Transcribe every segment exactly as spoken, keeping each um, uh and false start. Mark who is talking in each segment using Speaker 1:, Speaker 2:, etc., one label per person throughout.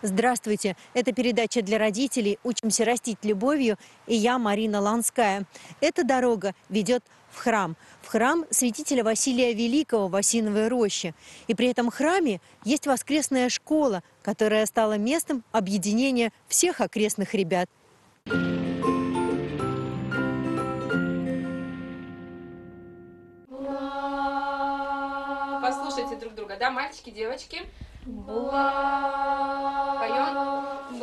Speaker 1: Здравствуйте! Это передача для родителей «Учимся растить любовью» и я, Марина Ланская. Эта дорога ведет в храм. В храм святителя Василия Великого в Осиновой роще. И при этом храме есть воскресная школа, которая стала местом объединения всех окрестных ребят.
Speaker 2: Послушайте друг друга, да, мальчики, девочки?
Speaker 3: Благо...
Speaker 2: Поем.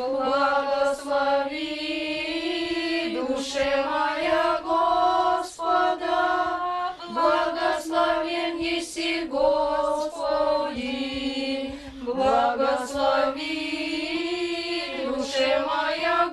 Speaker 3: Благослови, душе моя, Господа, благословен еси Господи, благослови, душе моя,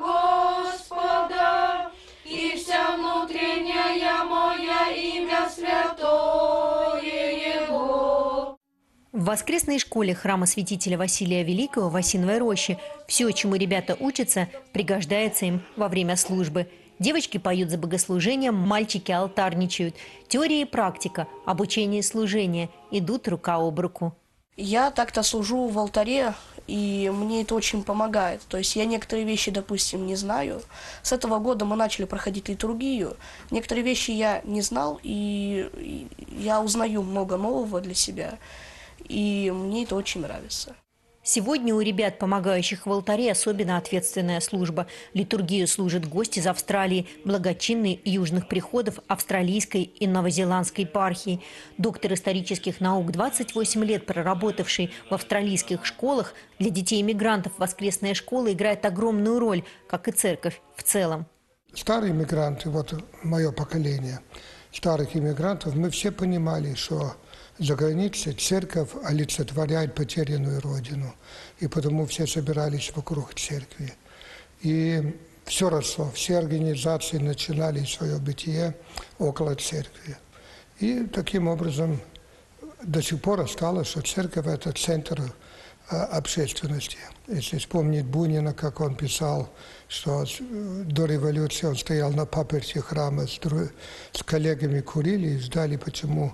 Speaker 3: Господа, и вся внутренняя моя имя святое Его.
Speaker 1: В воскресной школе храма святителя Василия Великого в Осиновой роще все, чему ребята учатся, пригождается им во время службы. Девочки поют за богослужением, мальчики алтарничают. Теория и практика, обучение и служение идут рука об руку.
Speaker 4: Я так-то служу в алтаре, и мне это очень помогает. То есть я некоторые вещи, допустим, не знаю. С этого года мы начали проходить литургию. Некоторые вещи я не знал, и я узнаю много нового для себя. И мне это очень нравится.
Speaker 1: Сегодня у ребят, помогающих в алтаре, особенно ответственная служба. Литургию служат гости из Австралии, благочинные южных приходов австралийской и новозеландской епархии. Доктор исторических наук, двадцать восемь лет проработавший в австралийских школах, для детей-иммигрантов воскресная школа играет огромную роль, как и церковь в целом.
Speaker 5: Старые иммигранты, вот мое поколение старых иммигрантов, мы все понимали, что за границей церковь олицетворяет потерянную родину, и потому все собирались вокруг церкви. И все росло, все организации начинали свое бытие около церкви. И таким образом до сих пор осталось, что церковь – это центр общественности. Если вспомнить Бунина, как он писал, что до революции он стоял на паперти храма, с, с коллегами курили и ждали, почему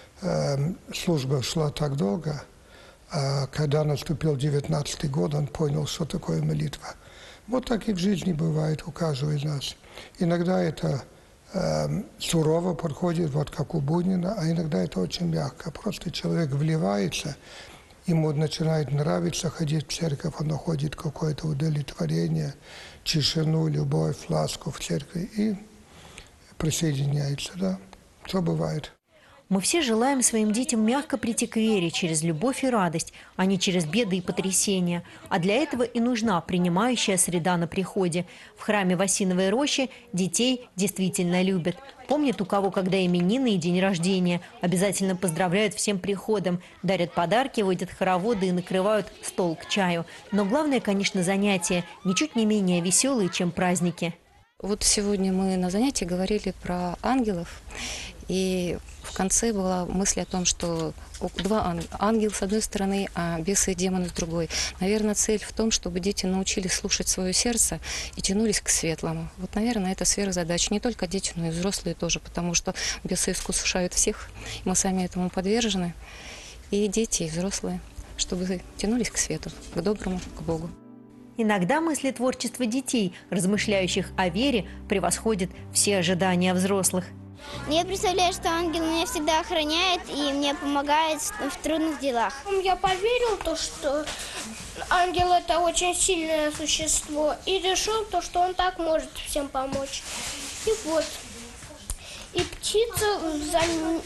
Speaker 5: служба шла так долго, а когда наступил девятнадцатый год, он понял, что такое молитва. Вот так и в жизни бывает у каждого из нас. Иногда это э, сурово подходит, вот как у Бунина, а иногда это очень мягко. Просто человек вливается, ему начинает нравиться ходить в церковь, он находит какое-то удовлетворение, тишину, любовь, ласку в церкви и присоединяется. Да? Что бывает.
Speaker 1: Мы все желаем своим детям мягко прийти к вере через любовь и радость, а не через беды и потрясения. А для этого и нужна принимающая среда на приходе. В храме в Осиновой роще детей действительно любят. Помнят, у кого когда именины и день рождения. Обязательно поздравляют всем приходом, дарят подарки, водят хороводы и накрывают стол к чаю. Но главное, конечно, занятия ничуть не менее веселые, чем праздники.
Speaker 6: Вот сегодня мы на занятии говорили про ангелов. И в конце была мысль о том, что два ангела с одной стороны, а бесы и демоны с другой. Наверное, цель в том, чтобы дети научились слушать свое сердце и тянулись к светлому. Вот, наверное, это сверхзадача. Не только дети, но и взрослые тоже, потому что бесы искушают всех. Мы сами этому подвержены. И дети, и взрослые, чтобы тянулись к свету, к доброму, к Богу.
Speaker 1: Иногда мысли творчества детей, размышляющих о вере, превосходят все ожидания взрослых.
Speaker 7: Я представляю, что ангел меня всегда охраняет и мне помогает в трудных делах.
Speaker 8: Я поверил, то, что ангел – это очень сильное существо, и решил, то, что он так может всем помочь. И вот. И птица за,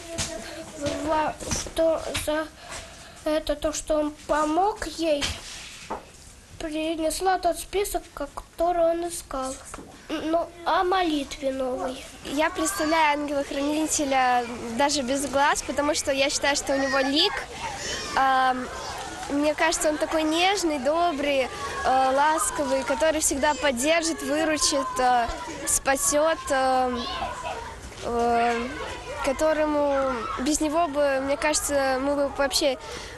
Speaker 8: что, за это то, что он помог ей, принесла тот список, который он искал. Ну, о молитве новой.
Speaker 9: Я представляю ангела-хранителя даже без глаз, потому что я считаю, что у него лик. Мне кажется, он такой нежный, добрый, ласковый, который всегда поддержит, выручит, спасет, которому без него бы, мне кажется, мы бы вообще,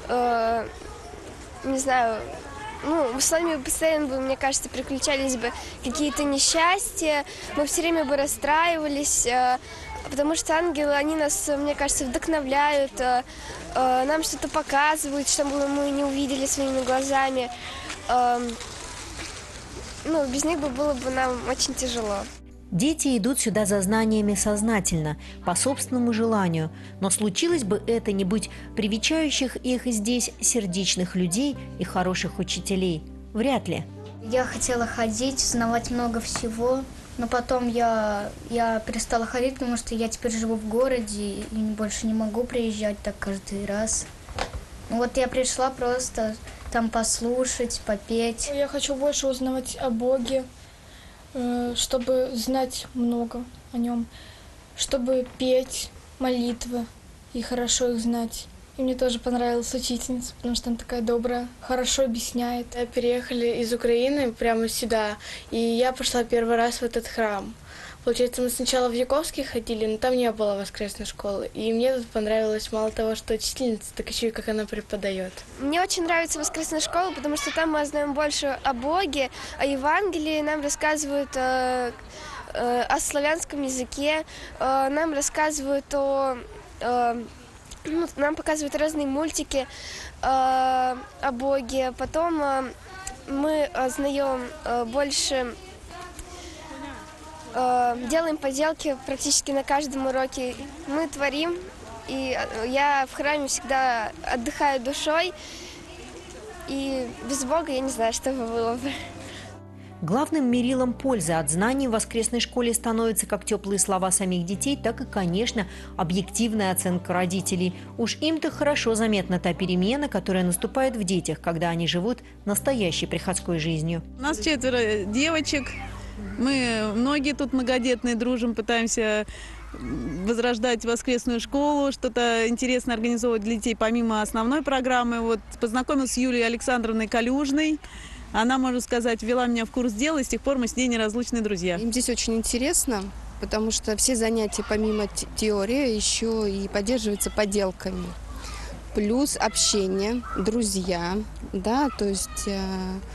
Speaker 9: не знаю, Ну, с вами постоянно бы, мне кажется, приключались бы какие-то несчастья, мы все время бы расстраивались, потому что ангелы, они нас, мне кажется, вдохновляют, нам что-то показывают, что мы не увидели своими глазами. э, ну, без них бы было бы нам очень тяжело.
Speaker 1: Дети идут сюда за знаниями сознательно, по собственному желанию. Но случилось бы это, не будь привечающих их здесь сердечных людей и хороших учителей. Вряд ли.
Speaker 10: Я хотела ходить, узнавать много всего, но потом я, я перестала ходить, потому что я теперь живу в городе и больше не могу приезжать так каждый раз. Вот я пришла просто там послушать, попеть.
Speaker 11: Я хочу больше узнавать о Боге, чтобы знать много о нем, чтобы петь молитвы и хорошо их знать. И мне тоже понравилась учительница, потому что она такая добрая, хорошо объясняет.
Speaker 12: Мы переехали из Украины прямо сюда, и я пошла первый раз в этот храм. Получается, мы сначала в Яковский ходили, но там не было воскресной школы. И мне тут понравилось мало того, что учительница, так еще и как она преподает.
Speaker 9: Мне очень нравится воскресная школа, потому что там мы узнаем больше о Боге, о Евангелии, нам рассказывают э, э, о славянском языке, э, нам рассказывают о... Э, ну, нам показывают разные мультики э, о Боге. Потом э, мы узнаем э, больше... Делаем поделки практически на каждом уроке. Мы творим, и я в храме всегда отдыхаю душой. И без Бога я не знаю, что бы было бы.
Speaker 1: Главным мерилом пользы от знаний в воскресной школе становятся как теплые слова самих детей, так и, конечно, объективная оценка родителей. Уж им-то хорошо заметна та перемена, которая наступает в детях, когда они живут настоящей приходской жизнью.
Speaker 13: У нас четверо девочек. Мы многие тут многодетные дружим, пытаемся возрождать воскресную школу, что-то интересное организовывать для детей помимо основной программы. Вот познакомилась с Юлией Александровной Калюжной. Она, можно сказать, ввела меня в курс дела, и с тех пор мы с ней неразлучные друзья.
Speaker 14: Им здесь очень интересно, потому что все занятия помимо теории еще и поддерживаются поделками. Плюс общение, друзья, да, то есть э,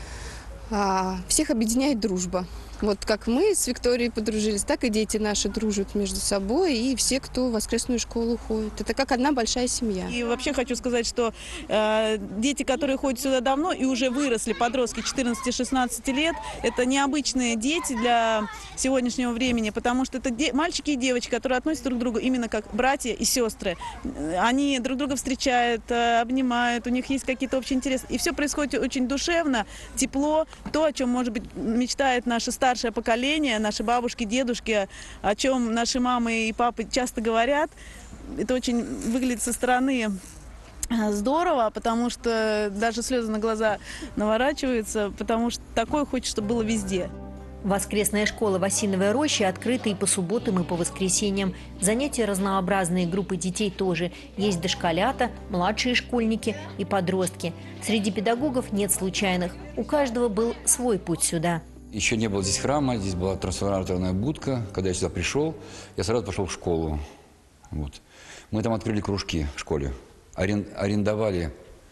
Speaker 14: э, всех объединяет дружба. Вот как мы с Викторией подружились, так и дети наши дружат между собой, и все, кто в воскресную школу ходит. Это как одна большая семья.
Speaker 13: И вообще хочу сказать, что э, дети, которые ходят сюда давно и уже выросли, подростки четырнадцати-шестнадцати лет, это необычные дети для сегодняшнего времени, потому что это мальчики и девочки, которые относятся друг к другу именно как братья и сестры. Они друг друга встречают, э, обнимают, у них есть какие-то общие интересы. И все происходит очень душевно, тепло, то, о чем, может быть, мечтает наша старшая старшее поколение, наши бабушки, дедушки, о чем наши мамы и папы часто говорят. Это очень выглядит со стороны здорово, потому что даже слезы на глаза наворачиваются, потому что такое хочется, чтобы было везде.
Speaker 1: Воскресная школа в Осиновой роще открыта и по субботам, и по воскресеньям. Занятия разнообразные, группы детей тоже. Есть дошколята, младшие школьники и подростки. Среди педагогов нет случайных. У каждого был свой путь сюда.
Speaker 15: Еще не было здесь храма, здесь была трансформаторная будка. Когда я сюда пришел, я сразу пошел в школу. Вот. Мы там открыли кружки в школе, арендовали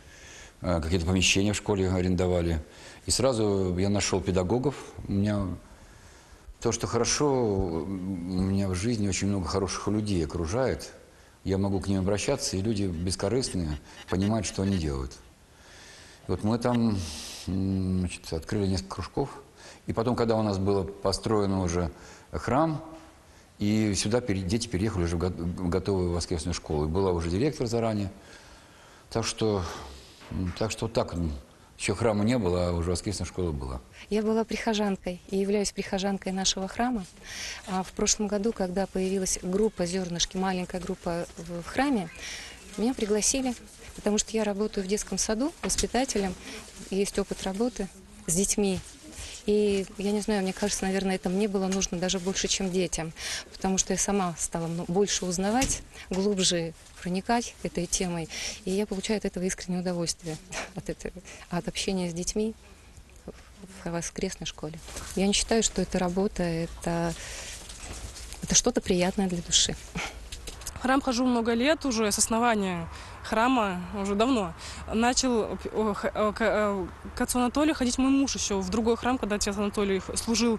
Speaker 15: э, какие-то помещения в школе, арендовали. И сразу я нашел педагогов. У меня то, что хорошо, у меня в жизни очень много хороших людей окружает. Я могу к ним обращаться, и люди бескорыстные, понимают, что они делают. И вот мы там, значит, открыли несколько кружков. И потом, когда у нас был построен уже храм, и сюда дети переехали уже в готовую воскресную школу. И была уже директор заранее. Так что, так что вот так, еще храма не было, а уже воскресная школа была.
Speaker 6: Я была прихожанкой и являюсь прихожанкой нашего храма. А в прошлом году, когда появилась группа «Зернышки», маленькая группа в храме, меня пригласили, потому что я работаю в детском саду воспитателем, есть опыт работы с детьми. И я не знаю, мне кажется, наверное, это мне было нужно даже больше, чем детям, потому что я сама стала больше узнавать, глубже проникать этой темой, и я получаю от этого искреннее удовольствие, от, этого, от общения с детьми в воскресной школе. Я не считаю, что это работа, это, это что-то приятное для души.
Speaker 16: В храм хожу много лет уже, с основания храма уже давно. Начал к отцу Анатолию ходить мой муж еще в другой храм, когда отец Анатолий служил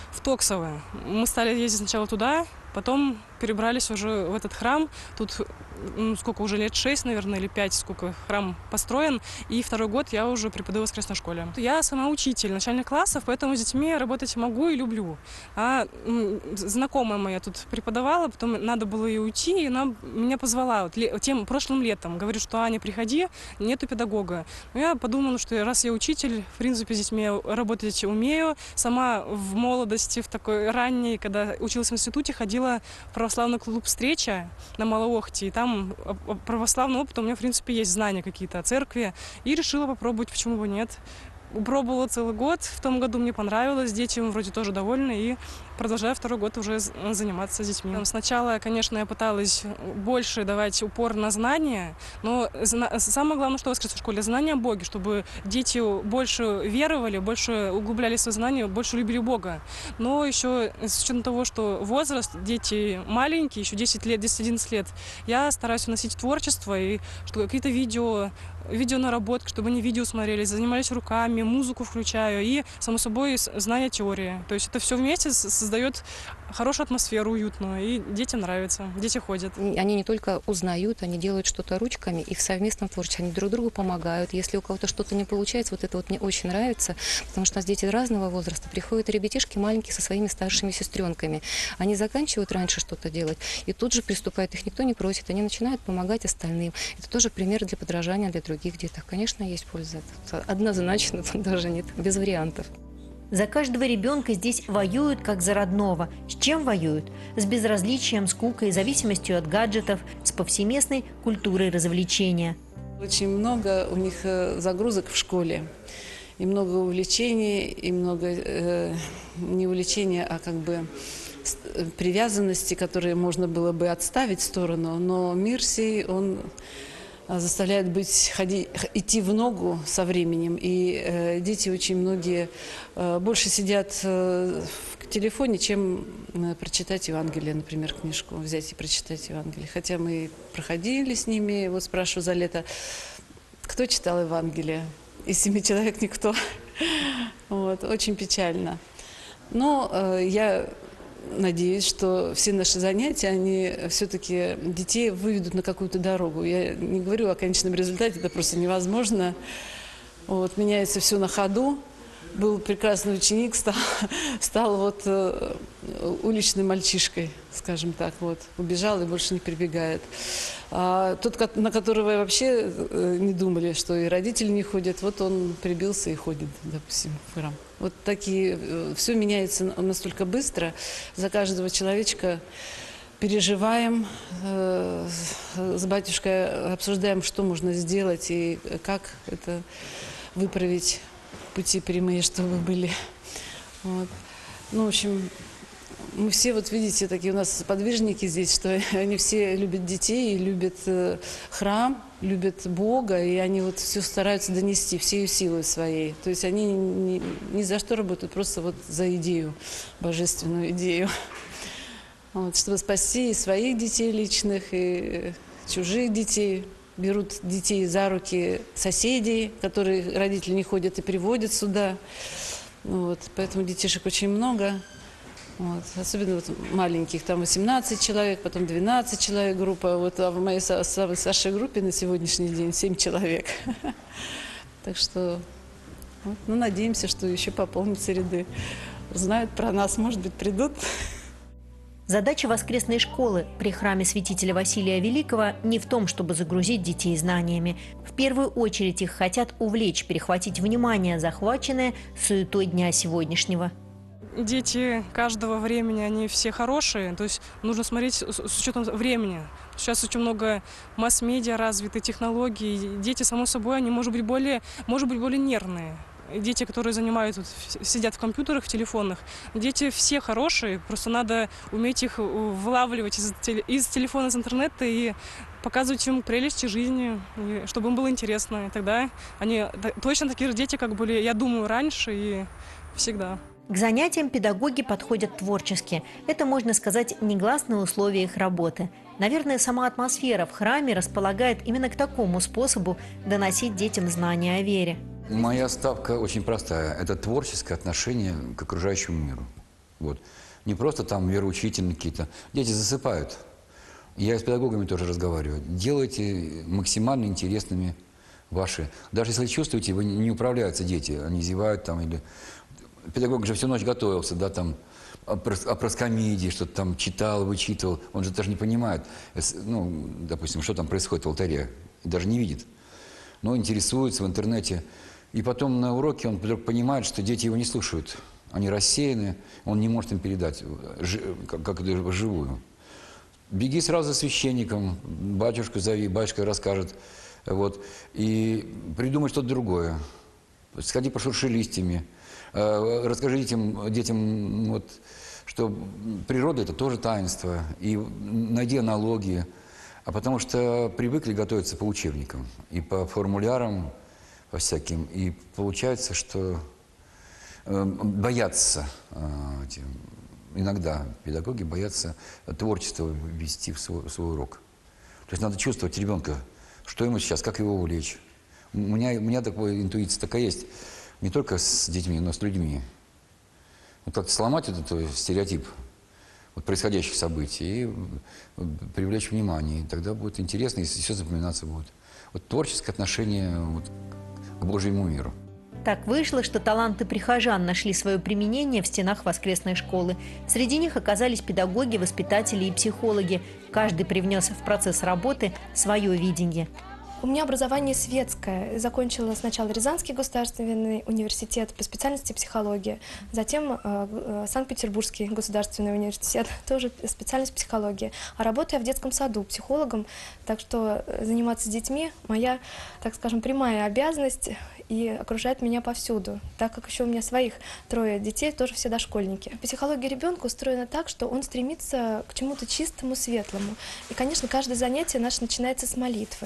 Speaker 16: в Токсово. Мы стали ездить сначала туда, потом перебрались уже в этот храм. Тут ну, сколько уже лет, шесть, наверное, или пять, сколько храм построен. И второй год я уже преподаю в воскресной школе. Я сама учитель начальных классов, поэтому с детьми работать могу и люблю. А м, знакомая моя тут преподавала, потом надо было ей уйти, и она меня позвала вот, ле, тем прошлым летом. Говорит, что Аня, приходи, нету педагога. Но я подумала, что раз я учитель, в принципе, с детьми работать умею. Сама в молодости, в такой ранней, когда училась в институте, ходила в православный клуб «Встреча» на Малоохте, и там православный опыт, у меня, в принципе, есть знания какие-то о церкви, и решила попробовать, почему бы нет. Пробовала целый год, в том году мне понравилось, дети вроде тоже довольны, и продолжаю второй год уже заниматься с детьми. Сначала, конечно, я пыталась больше давать упор на знания, но самое главное, что в воскресной школе, знания о Боге, чтобы дети больше веровали, больше углубляли свои знания, больше любили Бога. Но еще с учетом того, что возраст, дети маленькие, еще десять лет, десять-одиннадцать лет, я стараюсь вносить творчество, и что какие-то видео, видеонаработки, чтобы они видео смотрели, занимались руками, музыку включаю и, само собой, знания теории. То есть это все вместе создает хорошую атмосферу, уютную, и детям нравится, дети ходят.
Speaker 6: Они не только узнают, они делают что-то ручками, и в совместном творчестве они друг другу помогают. Если у кого-то что-то не получается, вот это вот мне очень нравится, потому что у нас дети разного возраста, приходят ребятишки маленькие со своими старшими сестренками. Они заканчивают раньше что-то делать, и тут же приступают, их никто не просит, они начинают помогать остальным. Это тоже пример для подражания для других деток. Конечно, есть польза. Однозначно, тут даже нет, без вариантов.
Speaker 1: За каждого ребенка здесь воюют как за родного. С чем воюют? С безразличием, скукой, зависимостью от гаджетов, с повсеместной культурой развлечения.
Speaker 17: Очень много у них загрузок в школе. И много увлечений, и много э, не увлечения, а как бы привязанности, которые можно было бы отставить в сторону. Но мир сей, он заставляет быть, ходить, идти в ногу со временем. И э, дети очень многие э, больше сидят э, в телефоне, чем э, прочитать Евангелие, например, книжку, взять и прочитать Евангелие. Хотя мы проходили с ними, вот спрашиваю за лето, кто читал Евангелие? Из семи человек никто. Вот, очень печально. Но э, я надеюсь, что все наши занятия, они все-таки детей выведут на какую-то дорогу. Я не говорю о конечном результате, это просто невозможно. Вот, меняется все на ходу. Был прекрасный ученик, стал, стал вот э, уличным мальчишкой, скажем так. Вот, убежал и больше не прибегает. А тот, на которого вообще э, не думали, что и родители не ходят, вот он прибился и ходит, допустим, в храм. Вот такие, э, все меняется настолько быстро. За каждого человечка переживаем, э, с батюшкой обсуждаем, что можно сделать и как это выправить, пути прямые, чтобы были. Вот. Ну, в общем, мы все, вот видите, такие у нас подвижники здесь, что они все любят детей, любят э, храм, любят Бога, и они вот все стараются донести всей силой своей. То есть они ни, ни за что работают, просто вот за идею, божественную идею. Вот, чтобы спасти и своих детей личных, и чужих детей. Берут детей за руки соседей, которые родители не ходят и приводят сюда. Вот, поэтому детишек очень много. Вот, особенно вот маленьких, там восемнадцать человек, потом двенадцать человек группа. Вот, а в моей самой старшей группе на сегодняшний день семь человек. Так что, вот, ну, надеемся, что еще пополнятся ряды. Знают про нас, может быть, придут.
Speaker 1: Задача воскресной школы при храме святителя Василия Великого не в том, чтобы загрузить детей знаниями. В первую очередь их хотят увлечь, перехватить внимание, захваченное суетой дня сегодняшнего.
Speaker 16: Дети каждого времени, они все хорошие, то есть нужно смотреть с учетом времени. Сейчас очень много масс-медиа развиты, технологий. Дети, само собой, они, может быть, более, может быть, более нервные. Дети, которые занимают, вот, сидят в компьютерах, в телефонах, дети все хорошие, просто надо уметь их вылавливать из, из телефона, из интернета и показывать им прелести жизни, чтобы им было интересно. И тогда они точно такие же дети, как были, я думаю, раньше и всегда.
Speaker 1: К занятиям педагоги подходят творчески. Это, можно сказать, негласное условие их работы. Наверное, сама атмосфера в храме располагает именно к такому способу доносить детям знания о вере.
Speaker 15: Моя ставка очень простая. Это творческое отношение к окружающему миру. Вот. Не просто там вероучительные какие-то. Дети засыпают. Я с педагогами тоже разговариваю. Делайте максимально интересными ваши. Даже если чувствуете, вы не управляются дети, они зевают там или... Педагог же всю ночь готовился, да, там, о проскомидии, что-то там читал, вычитывал. Он же даже не понимает, ну, допустим, что там происходит в алтаре. Даже не видит. Но интересуется в интернете. И потом на уроке он вдруг понимает, что дети его не слушают. Они рассеяны, он не может им передать, как это вживую. Беги сразу за священником, батюшку зови, батюшка расскажет. Вот, и придумай что-то другое. Сходи пошурши листьями. Расскажи детям, детям вот, что природа – это тоже таинство. И найди аналогии. А потому что привыкли готовиться по учебникам и по формулярам, по всяким. И получается, что э, боятся э, эти, иногда педагоги боятся творчество ввести в свой, в свой урок. То есть надо чувствовать ребенка, что ему сейчас, как его увлечь. У меня, у меня такая интуиция такая есть, не только с детьми, но и с людьми. Вот как-то сломать этот, этот стереотип вот, происходящих событий и привлечь внимание. И тогда будет интересно, и все запоминаться будет. Вот творческое отношение вот, к Божьему миру.
Speaker 1: Так вышло, что таланты прихожан нашли свое применение в стенах воскресной школы. Среди них оказались педагоги, воспитатели и психологи. Каждый привнес в процесс работы свое видение.
Speaker 18: У меня образование светское. Закончила сначала Рязанский государственный университет по специальности психология, затем э, Санкт-Петербургский государственный университет, тоже специальность психология. А работаю я в детском саду психологом, так что заниматься с детьми моя, так скажем, прямая обязанность и окружает меня повсюду, так как еще у меня своих трое детей, тоже все дошкольники. Психология ребенка устроена так, что он стремится к чему-то чистому, светлому. И, конечно, каждое занятие наше начинается с молитвы.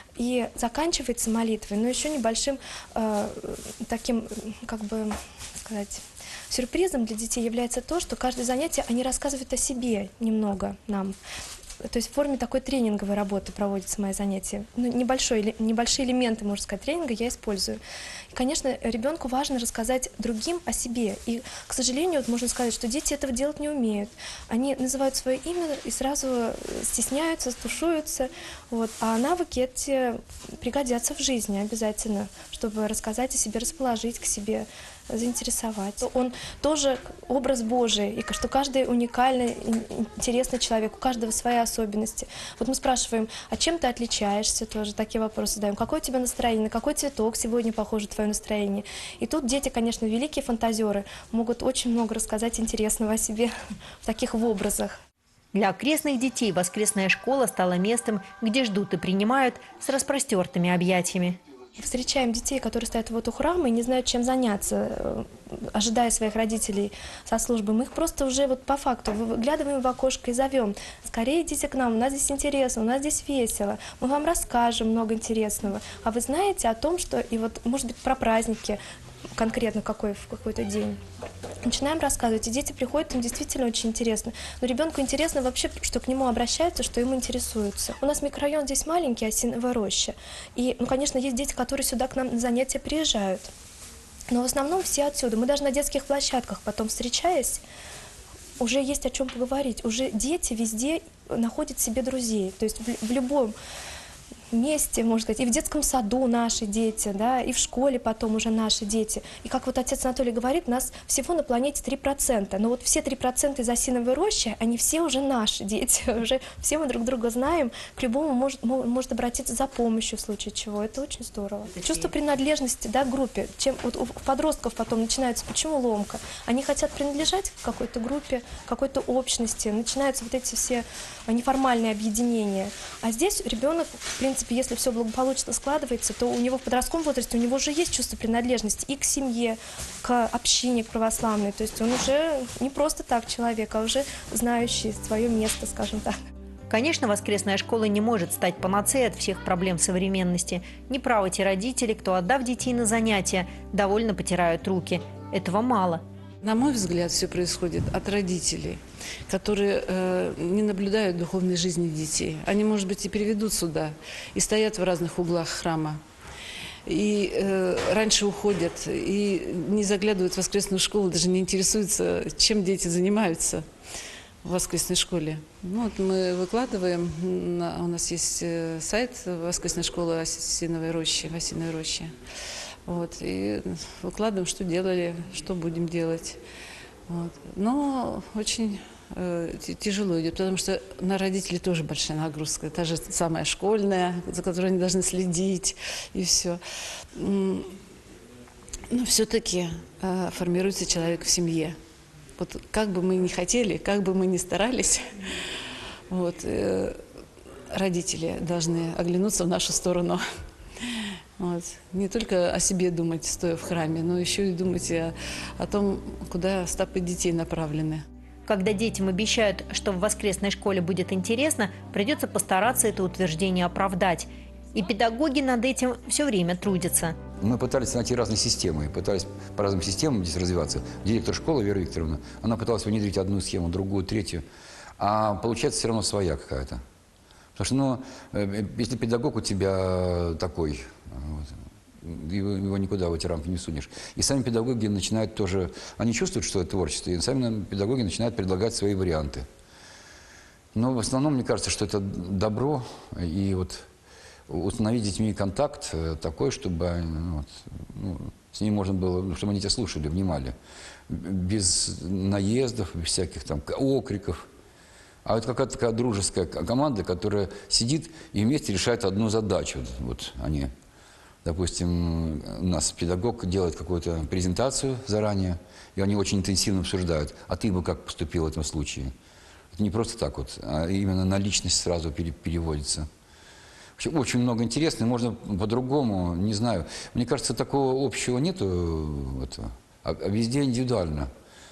Speaker 18: И заканчивается молитвой, но еще небольшим э, таким, как бы сказать, сюрпризом для детей является то, что каждое занятие они рассказывают о себе немного нам. То есть в форме такой тренинговой работы проводятся мои занятия. Ну, небольшой, небольшие элементы, можно сказать, тренинга я использую. И, конечно, ребенку важно рассказать другим о себе. И, к сожалению, вот можно сказать, что дети этого делать не умеют. Они называют свое имя и сразу стесняются, стушуются. Вот. А навыки эти пригодятся в жизни обязательно, чтобы рассказать о себе, расположить к себе, заинтересовать. Он тоже образ Божий, и что каждый уникальный, интересный человек, у каждого свои особенности. Вот мы спрашиваем, а чем ты отличаешься, тоже такие вопросы задаем. Какое у тебя настроение, на какой цветок сегодня похоже твое настроение? И тут дети, конечно, великие фантазеры, могут очень много рассказать интересного о себе в таких в образах.
Speaker 1: Для окрестных детей воскресная школа стала местом, где ждут и принимают с распростертыми объятиями.
Speaker 18: Встречаем детей, которые стоят вот у храма и не знают, чем заняться, ожидая своих родителей со службы. Мы их просто уже вот по факту выглядываем в окошко и зовем. Скорее идите к нам, у нас здесь интересно, у нас здесь весело. Мы вам расскажем много интересного. А вы знаете о том, что, и вот, может быть, про праздники, конкретно какой в какой-то день. Начинаем рассказывать, и дети приходят, им действительно очень интересно. Но ребенку интересно вообще, что к нему обращаются, что ему интересуется. У нас микрорайон здесь маленький, Осиновая роща. И, ну, конечно, есть дети, которые сюда к нам на занятия приезжают. Но в основном все отсюда. Мы даже на детских площадках потом встречаясь, уже есть о чем поговорить. Уже дети везде находят себе друзей. То есть в, в любом месте, можно сказать, и в детском саду наши дети, да, и в школе потом уже наши дети. И как вот отец Анатолий говорит, нас всего на планете три процента, но вот все три процента из Осиновой рощи, они все уже наши дети, уже все мы друг друга знаем, к любому может, может обратиться за помощью в случае чего, это очень здорово. Чувство принадлежности, да, к группе, чем вот у подростков потом начинается, почему ломка? Они хотят принадлежать к какой-то группе, какой-то общности, начинаются вот эти все неформальные объединения. А здесь ребенок, в принципе, если все благополучно складывается, то у него в подростковом возрасте у него уже есть чувство принадлежности и к семье, к общине, к православной. То есть он уже не просто так человек, а уже знающий свое место, скажем так.
Speaker 1: Конечно, воскресная школа не может стать панацеей от всех проблем современности. Неправы те родители, кто, отдав детей на занятия, довольно потирают руки. Этого мало.
Speaker 17: На мой взгляд, все происходит от родителей, которые э, не наблюдают духовной жизни детей. Они, может быть, и приведут сюда, и стоят в разных углах храма. И э, раньше уходят, и не заглядывают в воскресную школу, даже не интересуются, чем дети занимаются в воскресной школе. Ну, вот мы выкладываем, на, у нас есть сайт воскресной школы Осиновой рощи, в Осиновой роще. Вот, и выкладываем, что делали, что будем делать. Вот. Но очень э, тяжело идет, потому что на родителей тоже большая нагрузка. Та же самая школьная, за которой они должны следить, и все. Но все-таки э, формируется человек в семье. Вот как бы мы ни хотели, как бы мы ни старались, вот, э, родители должны оглянуться в нашу сторону. Вот. Не только о себе думать, стоя в храме, но еще и думать о, о том, куда стопы детей направлены.
Speaker 1: Когда детям обещают, что в воскресной школе будет интересно, придется постараться это утверждение оправдать. И педагоги над этим все время трудятся.
Speaker 15: Мы пытались найти разные системы, пытались по разным системам здесь развиваться. Директор школы Вера Викторовна, она пыталась внедрить одну схему, другую, третью, а получается все равно своя какая-то. Потому что, ну, если педагог у тебя такой, вот, его никуда в эти рамки не сунешь. И сами педагоги начинают тоже, они чувствуют, что это творчество, и сами педагоги начинают предлагать свои варианты. Но в основном, мне кажется, что это добро, и вот установить с детьми контакт такой, чтобы ну, вот, ну, с ними можно было, чтобы они тебя слушали, внимали. Без наездов, без всяких там окриков. А это какая-то такая дружеская команда, которая сидит и вместе решает одну задачу. Вот они, допустим, у нас педагог делает какую-то презентацию заранее, и они очень интенсивно обсуждают, а ты бы как поступил в этом случае. Это не просто так вот, а именно на личность сразу переводится. Очень много интересного, можно по-другому, не знаю. Мне кажется, такого общего нету, этого, а везде индивидуально.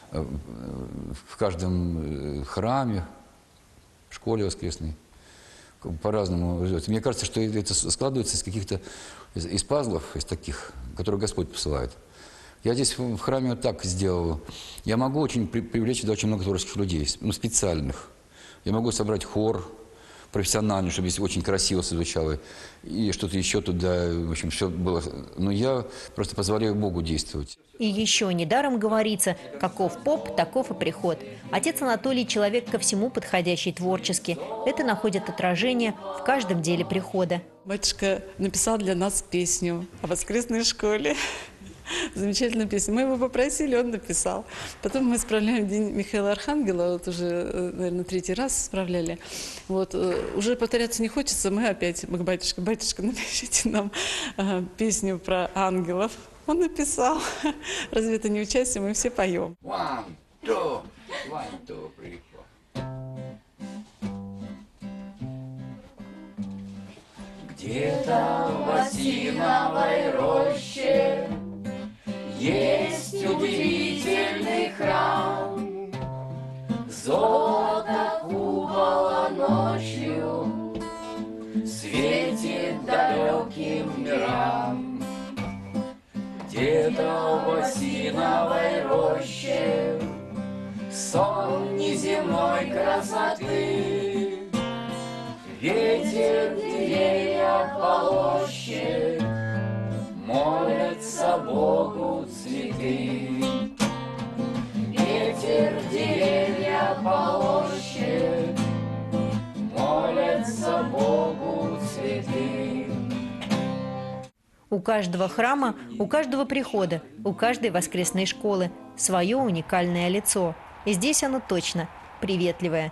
Speaker 15: В каждом храме, в школе воскресной, по-разному. Мне кажется, что это складывается из каких-то, из, из пазлов, из таких, которые Господь посылает. Я здесь в храме вот так сделал. Я могу очень при, привлечь сюда очень много творческих людей, ну, специальных. Я могу собрать хор профессиональный, чтобы здесь очень красиво звучало, и что-то еще туда, в общем, все было. Но я просто позволяю Богу действовать.
Speaker 1: И еще недаром говорится, каков поп, таков и приход. Отец Анатолий – человек ко всему подходящий творчески. Это находит отражение в каждом деле прихода.
Speaker 17: Батюшка написал для нас песню о воскресной школе. Замечательную песню. Мы его попросили, он написал. Потом мы справляем День Михаила Архангела, вот уже, наверное, третий раз справляли. Вот, уже повторяться не хочется, мы опять, мы к батюшке, батюшка, напишите нам а, песню про ангелов. Он написал. Разве это не участие? Мы все поем. One, two, one, two, three, four.
Speaker 3: Где-то в осиновой роще есть удивительный храм. Золото купола ночью светит далеким мирам. Где-то в осиновой роще сон неземной красоты. Ветер деревья полощет, молятся Богу цветы. Ветер деревья полощет, молятся Богу цветы.
Speaker 1: У каждого храма, у каждого прихода, у каждой воскресной школы свое уникальное лицо. И здесь оно точно приветливое.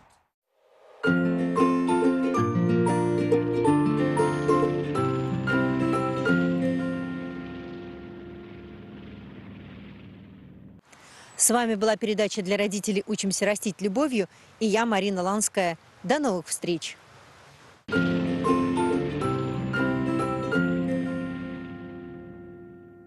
Speaker 1: С вами была передача для родителей «Учимся растить любовью» и я, Марина Ланская. До новых встреч!
Speaker 3: Thank you.